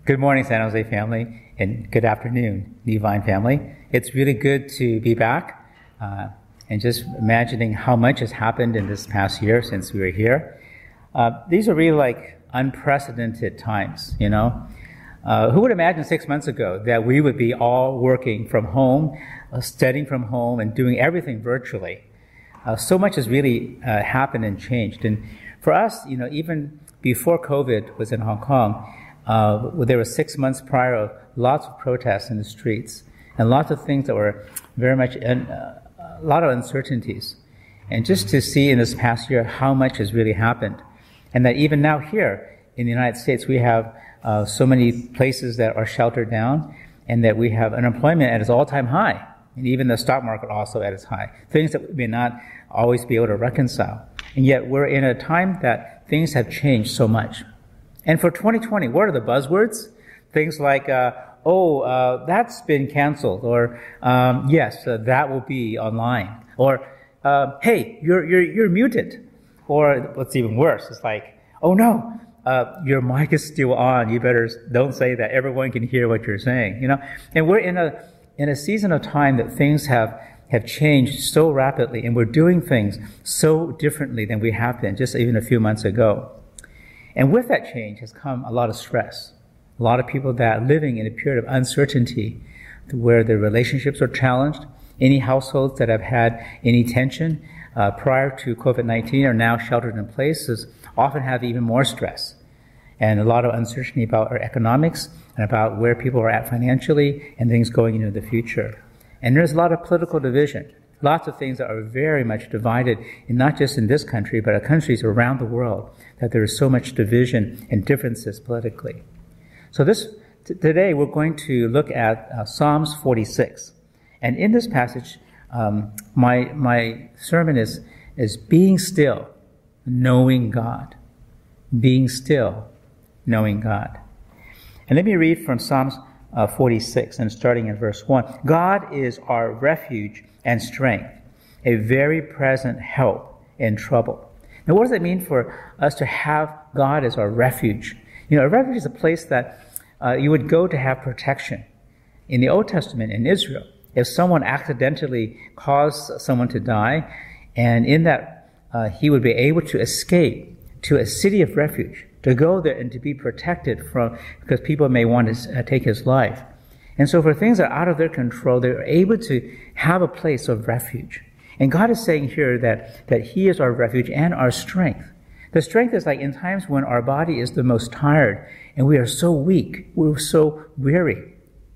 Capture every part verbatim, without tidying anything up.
Good morning, San Jose family, and good afternoon, Nevine family. It's really good to be back, uh, and just imagining how much has happened in this past year since we were here. Uh, these are really like unprecedented times, you know. Uh, who would imagine six months ago that we would be all working from home, uh, studying from home, and doing everything virtually? Uh, so much has really uh, happened and changed. And for us, you know, even before COVID was in Hong Kong, Uh, there were six months prior of lots of protests in the streets and lots of things that were very much, in, uh, a lot of uncertainties. And just to see in this past year how much has really happened. And that even now here in the United States, we have uh, so many places that are sheltered down, and that we have unemployment at its all-time high, and even the stock market also at its high. Things that we may not always be able to reconcile. And yet we're in a time that things have changed so much. And for twenty twenty, what are the buzzwords? Things like, uh, oh, uh, that's been canceled, or um, yes, uh, that will be online, or uh, hey, you're you're you're muted, or what's even worse, it's like, oh no, uh, your mic is still on. You better don't say that. Everyone can hear what you're saying, you know. And we're in a in a season of time that things have have changed so rapidly, and we're doing things so differently than we have been just even a few months ago. And with that change has come a lot of stress. A lot of people that are living in a period of uncertainty where their relationships are challenged. Any households that have had any tension uh, prior to COVID nineteen are now sheltered in places, often have even more stress. And a lot of uncertainty about our economics and about where people are at financially and things going into the future. And there's a lot of political division. Lots of things that are very much divided, and not just in this country, but in countries around the world, that there is so much division and differences politically. So this t- today we're going to look at uh, Psalms forty-six. And in this passage, um, my my sermon is, is being still, knowing God. Being still, knowing God. And let me read from Psalms uh, forty-six, and starting in verse one. God is our refuge and strength, a very present help in trouble. Now, what does it mean for us to have God as our refuge? You know, a refuge is a place that uh, you would go to have protection. In the Old Testament, in Israel, if someone accidentally caused someone to die, and in that uh, he would be able to escape to a city of refuge, to go there and to be protected from, because people may want to uh, take his life. And so for things that are out of their control, they're able to have a place of refuge. And God is saying here that, that he is our refuge and our strength. The strength is like in times when our body is the most tired and we are so weak, we're so weary.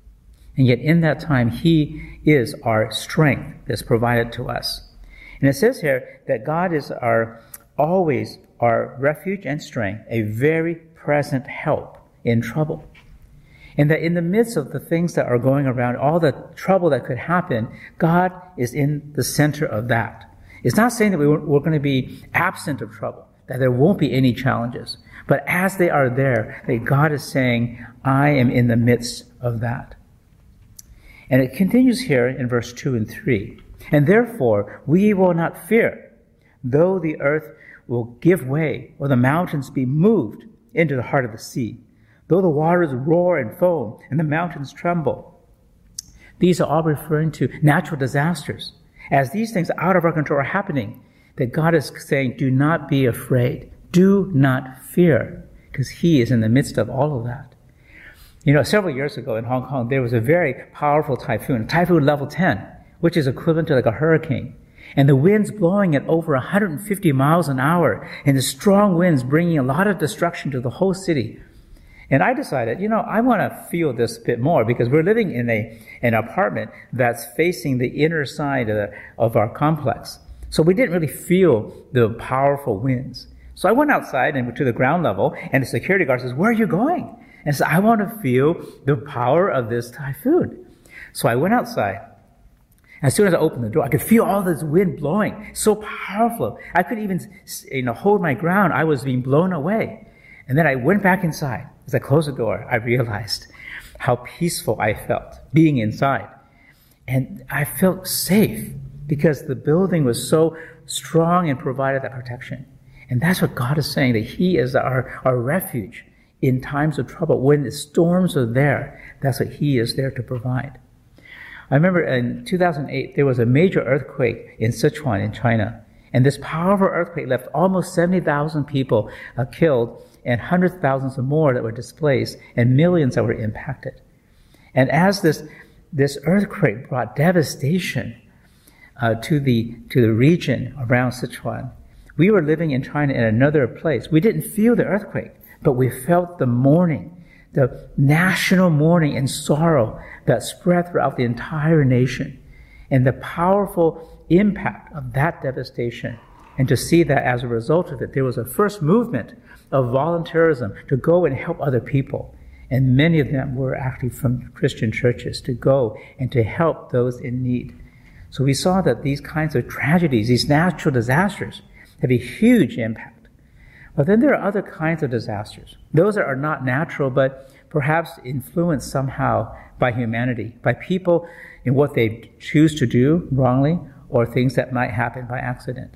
And yet in that time, he is our strength that's provided to us. And it says here that God is our always our refuge and strength, a very present help in trouble. And that in the midst of the things that are going around, all the trouble that could happen, God is in the center of that. It's not saying that we we're, we're going to be absent of trouble, that there won't be any challenges. But as they are there, that God is saying, I am in the midst of that. And it continues here in verse two and three. And therefore, we will not fear, though the earth will give way, or the mountains be moved into the heart of the sea. Though the waters roar and foam, and the mountains tremble. These are all referring to natural disasters. As these things out of our control are happening, that God is saying, do not be afraid. Do not fear, because he is in the midst of all of that. You know, several years ago in Hong Kong, there was a very powerful typhoon, typhoon level ten, which is equivalent to like a hurricane. And the winds blowing at over one hundred fifty miles an hour, and the strong winds bringing a lot of destruction to the whole city. And I decided, you know, I want to feel this a bit more because we're living in a an apartment that's facing the inner side of, the, of our complex. So we didn't really feel the powerful winds. So I went outside and to the ground level, and the security guard says, where are you going? And I said, I want to feel the power of this typhoon. So I went outside. As soon as I opened the door, I could feel all this wind blowing. So powerful. I couldn't even, you know, hold my ground. I was being blown away. And then I went back inside. As I closed the door, I realized how peaceful I felt being inside. And I felt safe because the building was so strong and provided that protection. And that's what God is saying, that he is our, our refuge in times of trouble. When the storms are there, that's what He is there to provide. I remember in two thousand eight, there was a major earthquake in Sichuan in China. And this powerful earthquake left almost seventy thousand people uh, killed and hundreds of thousands of more that were displaced and millions that were impacted. And as this, this earthquake brought devastation uh, to the, to the region around Sichuan, we were living in China in another place. We didn't feel the earthquake, but we felt the mourning, the national mourning and sorrow that spread throughout the entire nation, and the powerful impact of that devastation. And to see that as a result of it, there was a first movement of volunteerism to go and help other people. And many of them were actually from Christian churches to go and to help those in need. So we saw that these kinds of tragedies, these natural disasters, have a huge impact. But then there are other kinds of disasters. Those that are not natural, but perhaps influenced somehow by humanity, by people in what they choose to do wrongly, or things that might happen by accident.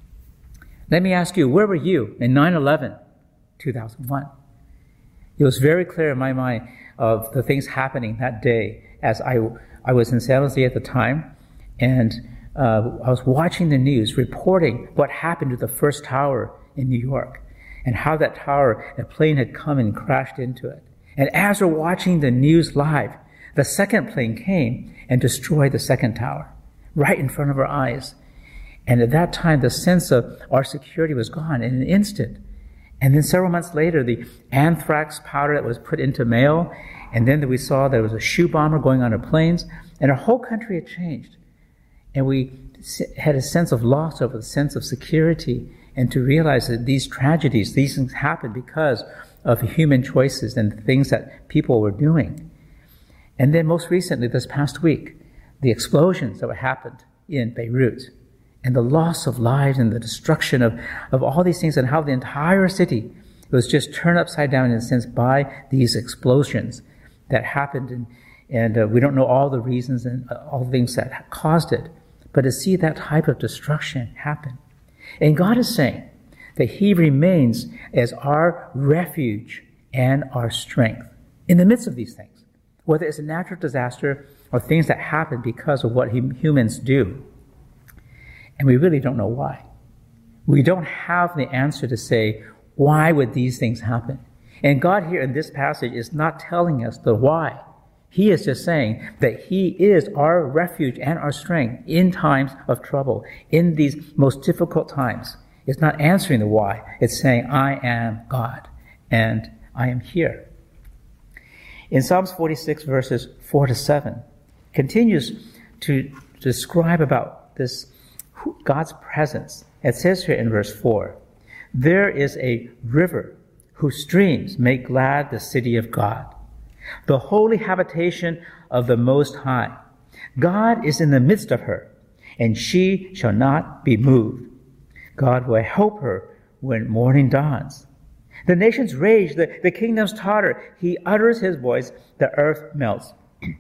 Let me ask you, where were you in nine eleven, two thousand one? It was very clear in my mind of the things happening that day as I, I was in San Jose at the time, and uh, I was watching the news, reporting what happened to the first tower in New York, and how that tower, a plane had come and crashed into it. And as we're watching the news live, the second plane came and destroyed the second tower, right in front of our eyes. And at that time, the sense of our security was gone in an instant. And then several months later, the anthrax powder that was put into mail, and then we saw there was a shoe bomber going onto planes, and our whole country had changed. And we had a sense of loss over the sense of security, and to realize that these tragedies, these things happened because of human choices and the things that people were doing. And then most recently, this past week, the explosions that happened in Beirut, and the loss of lives and the destruction of, of all these things, and how the entire city was just turned upside down in a sense by these explosions that happened. And, and uh, we don't know all the reasons and all the things that caused it, but to see that type of destruction happen. And God is saying that He remains as our refuge and our strength in the midst of these things, whether it's a natural disaster or things that happen because of what humans do. And we really don't know why. We don't have the answer to say, why would these things happen? And God here in this passage is not telling us the why. He is just saying that He is our refuge and our strength in times of trouble, in these most difficult times. It's not answering the why. It's saying, I am God, and I am here. In Psalms forty-six, verses four to seven, continues to describe about this God's presence. It says here in verse four, there is a river whose streams make glad the city of God, the holy habitation of the Most High. God is in the midst of her, and she shall not be moved. God will help her when morning dawns. The nations rage, the, the kingdoms totter. He utters His voice, the earth melts.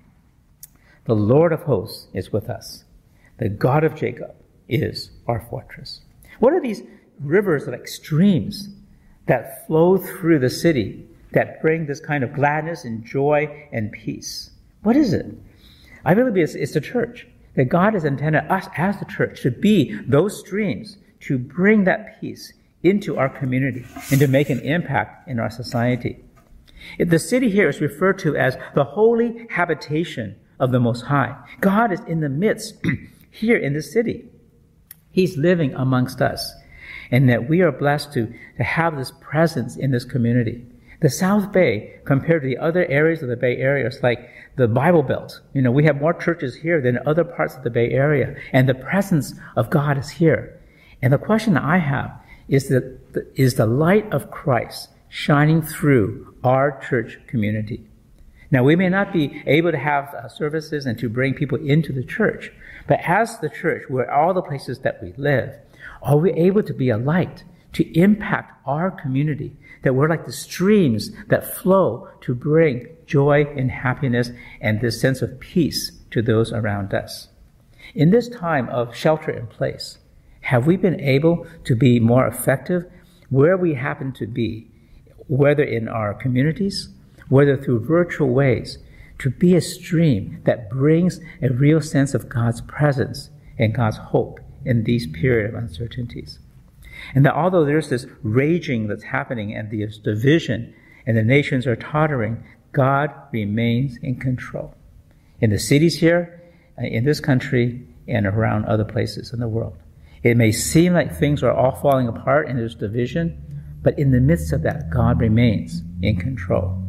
The Lord of hosts is with us. The God of Jacob is our fortress. What are these rivers like streams that flow through the city that bring this kind of gladness and joy and peace? What is it? I really believe it's, it's the church. That God has intended us as the church to be those streams, to bring that peace into our community and to make an impact in our society. The city here is referred to as the holy habitation of the Most High. God is in the midst here in the city. He's living amongst us, and that we are blessed to, to have this presence in this community. The South Bay, compared to the other areas of the Bay Area, is like the Bible Belt. You know, we have more churches here than other parts of the Bay Area, and the presence of God is here. And the question that I have is that is the light of Christ shining through our church community. Now, we may not be able to have uh, services and to bring people into the church, but as the church, we're all the places that we live, are we able to be a light to impact our community, that we're like the streams that flow to bring joy and happiness and this sense of peace to those around us? In this time of shelter in place, have we been able to be more effective where we happen to be, whether in our communities, whether through virtual ways, to be a stream that brings a real sense of God's presence and God's hope in these period of uncertainties. And that although there's this raging that's happening and there's division and the nations are tottering, God remains in control. In the cities here, in this country, and around other places in the world. It may seem like things are all falling apart and there's division, but in the midst of that, God remains in control.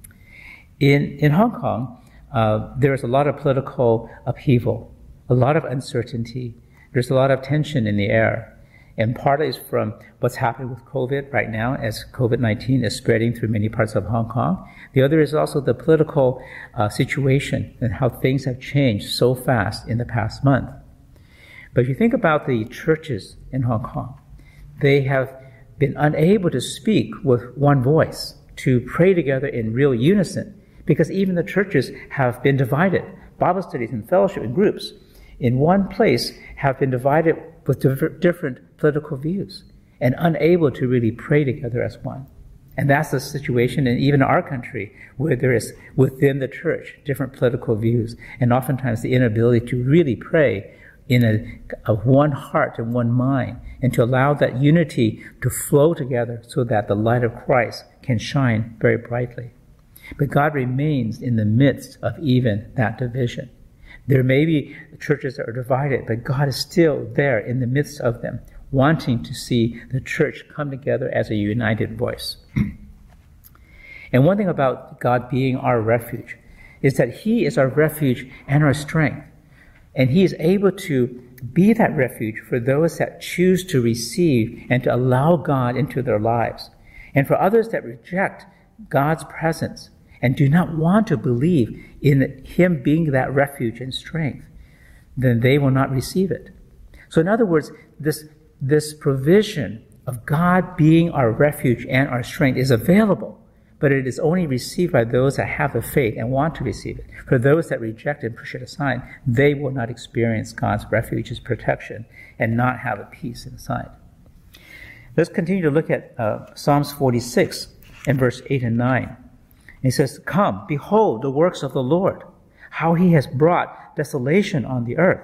In, in Hong Kong, uh, there's a lot of political upheaval, a lot of uncertainty. There's a lot of tension in the air. And part is from what's happening with COVID right now, as COVID nineteen is spreading through many parts of Hong Kong. The other is also the political uh, situation and how things have changed so fast in the past month. But if you think about the churches in Hong Kong, they have been unable to speak with one voice, to pray together in real unison, because even the churches have been divided. Bible studies and fellowship and groups in one place have been divided with different political views and unable to really pray together as one. And that's the situation in even our country, where there is within the church different political views and oftentimes the inability to really pray in a, a one heart and one mind, and to allow that unity to flow together so that the light of Christ can shine very brightly. But God remains in the midst of even that division. There may be churches that are divided, but God is still there in the midst of them, wanting to see the church come together as a united voice. And one thing about God being our refuge is that He is our refuge and our strength. And He is able to be that refuge for those that choose to receive and to allow God into their lives. And for others that reject God's presence and do not want to believe in Him being that refuge and strength, then they will not receive it. So in other words, this, this provision of God being our refuge and our strength is available, but it is only received by those that have the faith and want to receive it. For those that reject and push it aside, they will not experience God's refuge, His protection, and not have a peace inside. Let's continue to look at uh, Psalms forty-six and verse eight and nine. He says, "Come, behold the works of the Lord, how He has brought desolation on the earth.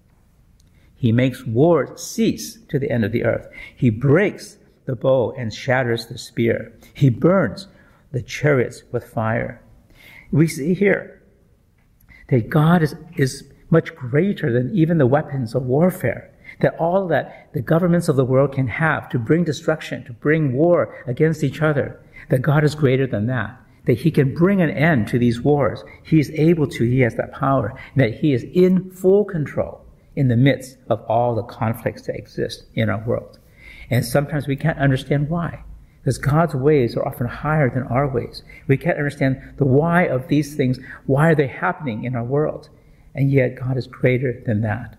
He makes war cease to the end of the earth. He breaks the bow and shatters the spear. He burns the chariots with fire." We see here that God is, is much greater than even the weapons of warfare, that all that the governments of the world can have to bring destruction, to bring war against each other, that God is greater than that, that He can bring an end to these wars. He is able to, He has that power, that He is in full control in the midst of all the conflicts that exist in our world. And sometimes we can't understand why, because God's ways are often higher than our ways. We can't understand the why of these things. Why are they happening in our world? And yet God is greater than that.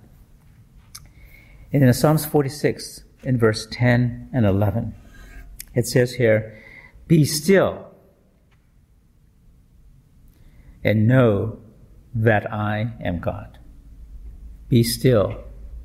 And in Psalms forty-six, in verse ten and eleven, it says here, "Be still and know that I am God." Be still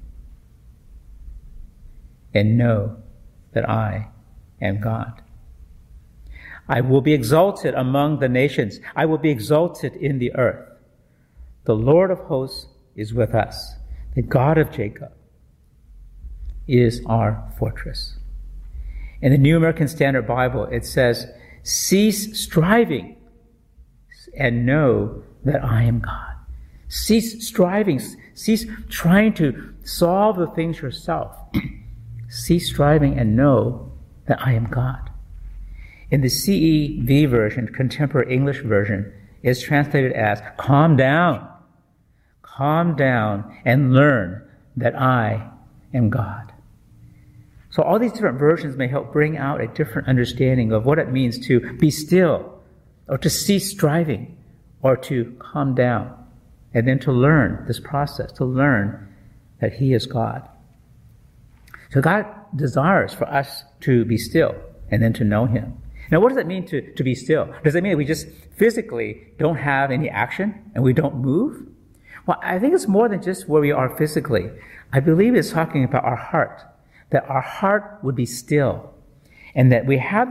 and know that I am God. "I will be exalted among the nations. I will be exalted in the earth. The Lord of hosts is with us. The God of Jacob is our fortress." In the New American Standard Bible, it says, "Cease striving and know that I am God." Cease striving. Cease trying to solve the things yourself. Cease striving and know that I am God. In the C E V version, Contemporary English Version, it's translated as, "Calm down. Calm down and learn that I am God." So all these different versions may help bring out a different understanding of what it means to be still, or to cease striving, or to calm down, and then to learn this process, to learn that He is God. So God desires for us to be still and then to know Him. Now, what does it mean to, to be still? Does it mean that we just physically don't have any action and we don't move? Well, I think it's more than just where we are physically. I believe it's talking about our heart, that our heart would be still, and that we have this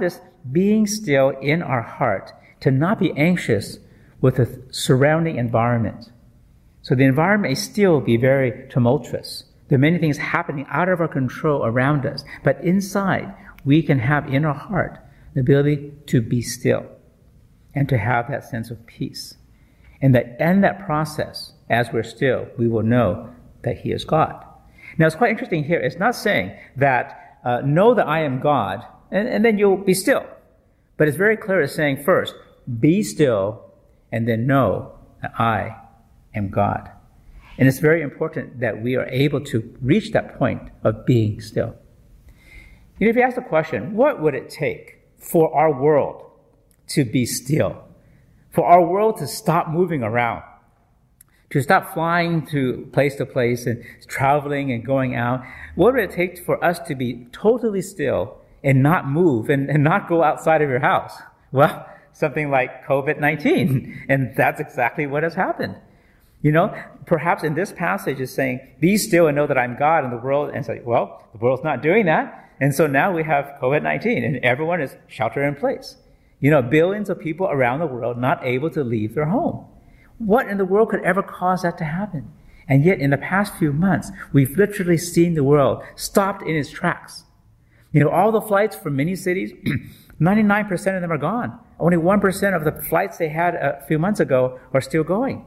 being still in our heart, to not be anxious with the surrounding environment. So the environment may still be very tumultuous. There are many things happening out of our control around us. But inside, we can have in our heart the ability to be still and to have that sense of peace. And that in that process, as we're still, we will know that He is God. Now, it's quite interesting here. It's not saying that uh, know that I am God, and, and then you'll be still. But it's very clear. It's saying first, be still, and then know that I am God. And it's very important that we are able to reach that point of being still. You know, if you ask the question, what would it take for our world to be still? For our world to stop moving around? To stop flying to place to place and traveling and going out? What would it take for us to be totally still and not move and, and not go outside of your house? Well, something like covid nineteen. And that's exactly what has happened. You know, perhaps in this passage is saying, be still and know that I'm God in the world. And say, well, the world's not doing that. And so now we have covid nineteen and everyone is sheltered in place. You know, billions of people around the world not able to leave their home. What in the world could ever cause that to happen? And yet in the past few months, we've literally seen the world stopped in its tracks. You know, all the flights from many cities, ninety-nine percent of them are gone. Only one percent of the flights they had a few months ago are still going.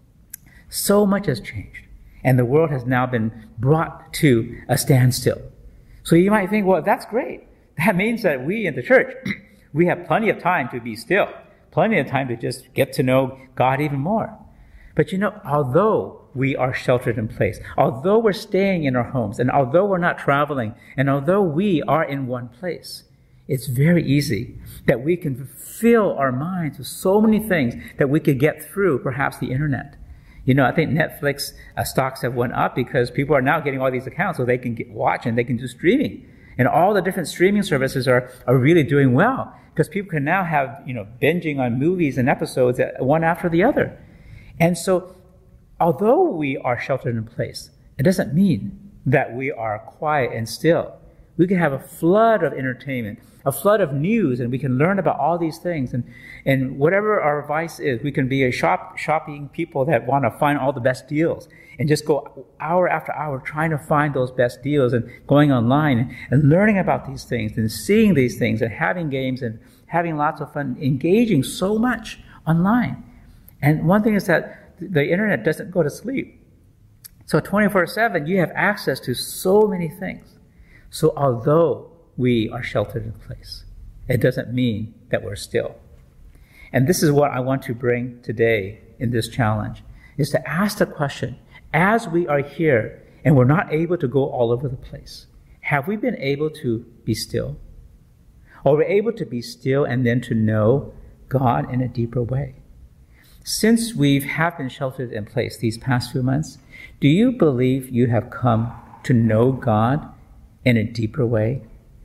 So much has changed. And the world has now been brought to a standstill. So you might think, well, that's great. That means that we in the church, we have plenty of time to be still. Plenty of time to just get to know God even more. But you know, although we are sheltered in place, although we're staying in our homes, and although we're not traveling, and although we are in one place, it's very easy that we can fill our minds with so many things that we could get through perhaps the internet. You know, I think Netflix uh, stocks have went up because people are now getting all these accounts so they can get, watch and they can do streaming. And all the different streaming services are, are really doing well because people can now have, you know, binging on movies and episodes one after the other. And so, although we are sheltered in place, it doesn't mean that we are quiet and still. We can have a flood of entertainment, a flood of news, and we can learn about all these things. And, and whatever our vice is, we can be a shop, shopping people that want to find all the best deals and just go hour after hour trying to find those best deals and going online and, and learning about these things and seeing these things and having games and having lots of fun, engaging so much online. And one thing is that the internet doesn't go to sleep. So twenty-four seven, you have access to so many things. So although we are sheltered in place, it doesn't mean that we're still. And this is what I want to bring today in this challenge, is to ask the question, as we are here and we're not able to go all over the place, have we been able to be still? Or we're able to be still and then to know God in a deeper way? Since we have been sheltered in place these past few months, do you believe you have come to know God in a deeper way,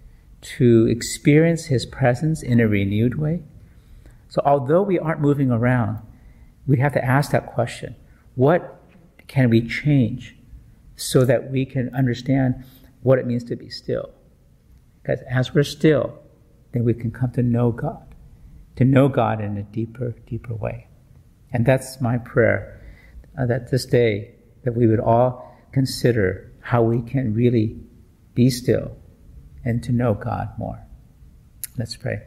to experience His presence in a renewed way? So although we aren't moving around, we have to ask that question. What can we change so that we can understand what it means to be still? Because as we're still, then we can come to know God, to know God in a deeper, deeper way. And that's my prayer, uh, that this day, that we would all consider how we can really be still and to know God more. Let's pray.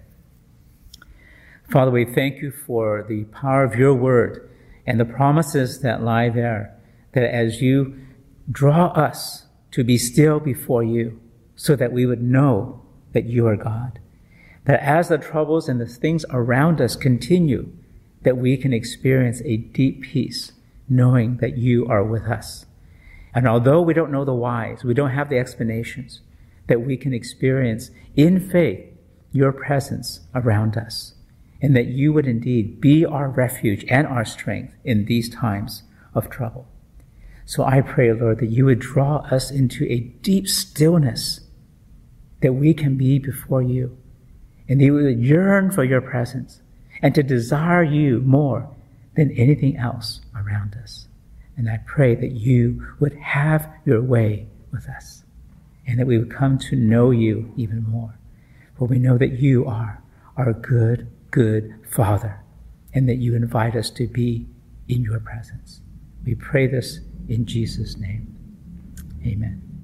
Father, we thank you for the power of your word and the promises that lie there, that as you draw us to be still before you, so that we would know that you are God, that as the troubles and the things around us continue, that we can experience a deep peace, knowing that you are with us. And although we don't know the whys, we don't have the explanations, that we can experience in faith your presence around us, and that you would indeed be our refuge and our strength in these times of trouble. So I pray, Lord, that you would draw us into a deep stillness, that we can be before you, and that we would yearn for your presence and to desire you more than anything else around us. And I pray that you would have your way with us, and that we would come to know you even more. For we know that you are our good, good Father, and that you invite us to be in your presence. We pray this in Jesus' name. Amen.